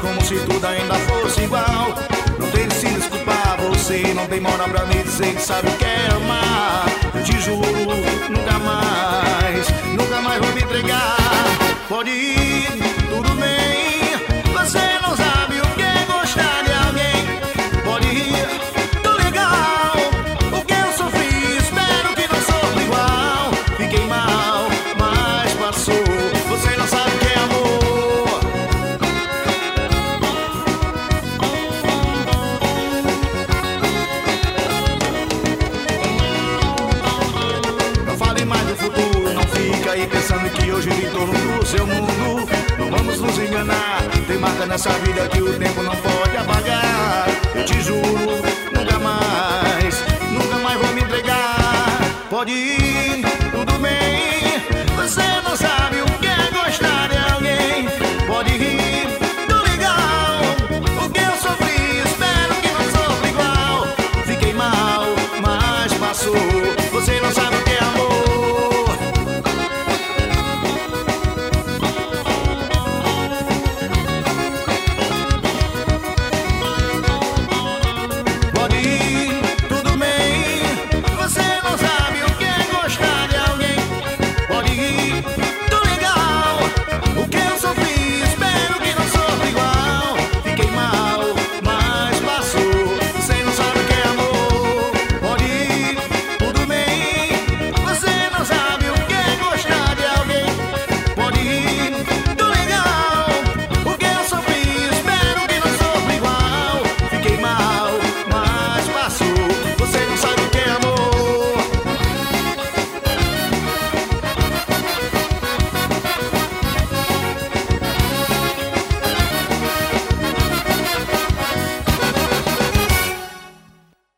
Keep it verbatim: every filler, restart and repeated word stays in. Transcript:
como se tudo ainda fosse igual. Não tem de se desculpar, você não tem moral pra me dizer que sabe o que é amar. Eu te juro, nunca mais, nunca mais vou me entregar. Pode ir, tudo bem, você não sabe o que é gostar de alguém. Pode ir, tô legal, o que eu sofri, espero que não sofra igual. Fiquei mal, mas passou, você não sabe o que é amor. Não fale mais do futuro, não fica aí pensando que hoje em torno do seu mundo. Não vamos nos enganar, tem marca nessa vida que o tempo não pode apagar. Eu te juro, nunca mais, nunca mais vou me entregar. Pode ir, tudo bem, você não sabe o que